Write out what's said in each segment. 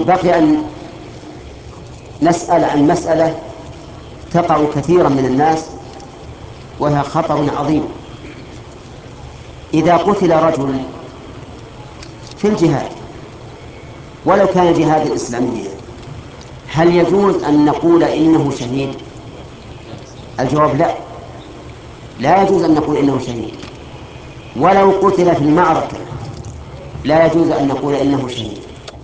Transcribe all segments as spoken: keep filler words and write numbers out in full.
بقي أن نسأل عن مسألة تقع كثيرا من الناس وهي خطر عظيم. إذا قتل رجل في الجهاد ولو كان جهاد إسلاميا، هل يجوز أن نقول إنه شهيد؟ الجواب لا، لا يجوز أن نقول إنه شهيد. ولو قتل في المعركة لا يجوز أن نقول إنه شهيد.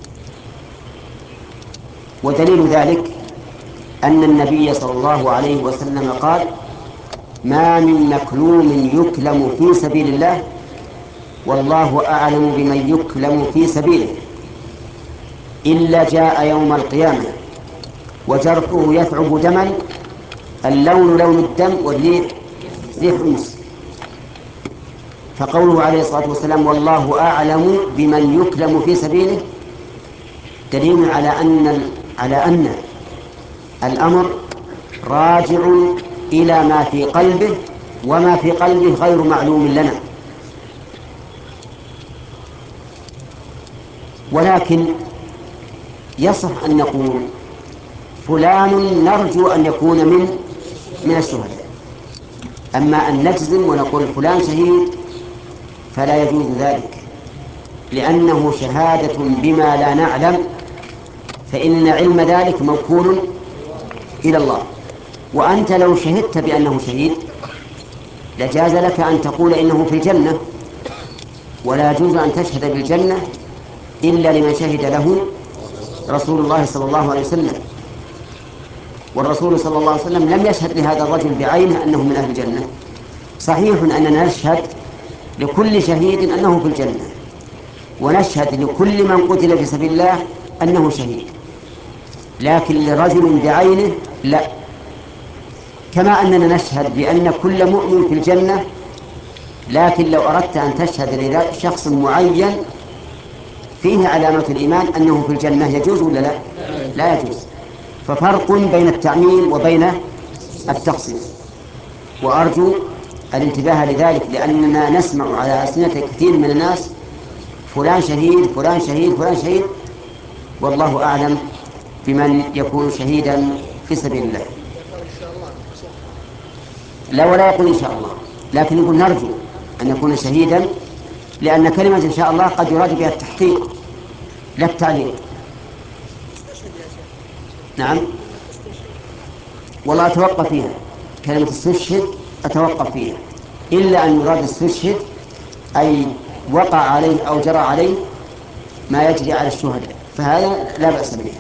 ودليل ذلك أن النبي صلى الله عليه وسلم قال: ما من مكلوم يكلم في سبيل الله والله أعلم بمن يكلم في سبيله إلا جاء يوم القيامة وجرحه يثعب دما، اللون لون الدم والريح ريح المسك. فقوله عليه الصلاة والسلام والله أعلم بمن يكلم في سبيله دليل على أن على أن الأمر راجع إلى ما في قلبه، وما في قلبه غير معلوم لنا. ولكن يصح أن نقول فلان نرجو أن يكون من من الشهداء. أما أن نجزم ونقول فلان شهيد فلا يجوز ذلك، لأنه شهادة بما لا نعلم، فإن علم ذلك موكول إلى الله. وأنت لو شهدت بأنه شهيد لجاز لك أن تقول إنه في الجنة، ولا يجوز أن تشهد بالجنة إلا لمن شهد له رسول الله صلى الله عليه وسلم. والرسول صلى الله عليه وسلم لم يشهد لهذا الرجل بعينه أنه من أهل الجنة. صحيح أننا نشهد لكل شهيد أنه في الجنة، ونشهد لكل من قتل في سبيل الله أنه شهيد، لكن لرجل بعينه لا. كما أننا نشهد بأن كل مؤمن في الجنة، لكن لو أردت أن تشهد لشخص معين فيه علامة الإيمان أنه في الجنة يجوز ولا لا؟ لا يجوز. ففرق بين التعميم وبين التخصيص، وأرجو الانتباه لذلك، لأننا نسمع على ألسنة كثير من الناس فلان شهيد فلان شهيد فلان شهيد، والله أعلم بمن يكون شهيدا في سبيل الله. لا، ولا يقول إن شاء الله، لكن يقول نرجو أن يكون شهيدا، لأن كلمة إن شاء الله قد يراد بها التحقيق لا التعليق. نعم، والله أتوقف فيها كلمة استشهد، أتوقف فيها، إلا أن يراد استشهد أي وقع عليه أو جرى عليه ما يجري على الشهداء، فهذا لا بأس به.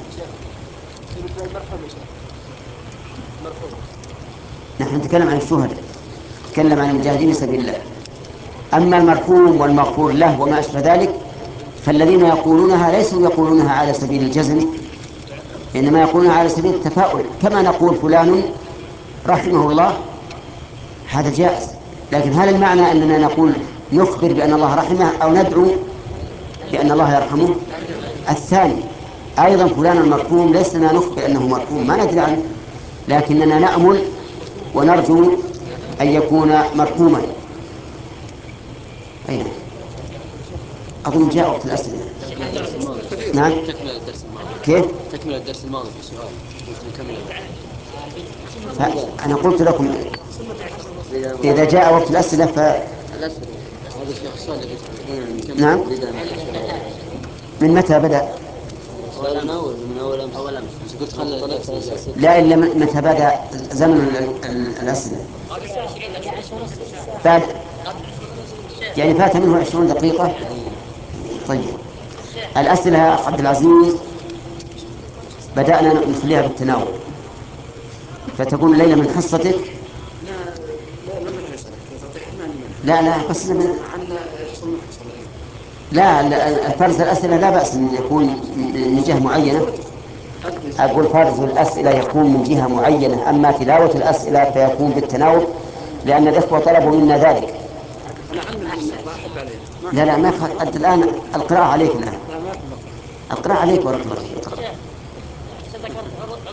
نحن نتكلم عن الشهداء، نتكلم عن المجاهدين سبيل الله. أما المرحوم والمغفور له وما أشبه ذلك فالذين يقولونها ليسوا يقولونها على سبيل الجزم، إنما يقولونها على سبيل التفاؤل، كما نقول فلان رحمه الله، هذا جائز. لكن هل المعنى أننا نقول نخبر بأن الله رحمه أو ندعو بأن الله يرحمه؟ الثاني. أيضا فلان المرحوم ليس لنا نخبر أنه مرحوم، ما ندري عنه، لكننا نأمل ونرجو أن يكون مرحوما. أين أظن جاء وقت الأسئلة. نعم، تكمل الدرس الماضي. كيف؟ تكمل الدرس الماضي في سؤال قلت نكمل. أنا قلت لكم إذا جاء وقت الأسئلة ف هذا الشيخ السؤال اللي نعم. من متى بدأ؟ أولا أول من أول أمس. أول أمس قلت خلي لا، إلا متى بدأ زمن الأسئلة؟ بعد يعني فات منه عشرون دقيقة. طيب، الأسئلة يا عبد العزيز بدأنا نخليها بالتناول، فتكون الليلة من حصتك. لا لا بس من... لا لا، فرز الأسئلة لا بأس أن يكون من جهة معينة. أقول فرز الأسئلة يكون من جهة معينة، أما تلاوة الأسئلة فيكون بالتناول، لأن الإخوة طلبوا منا ذلك. لا لا، ما أنت الآن القراءة عليك، الآن القراءة عليك ورحمة الله.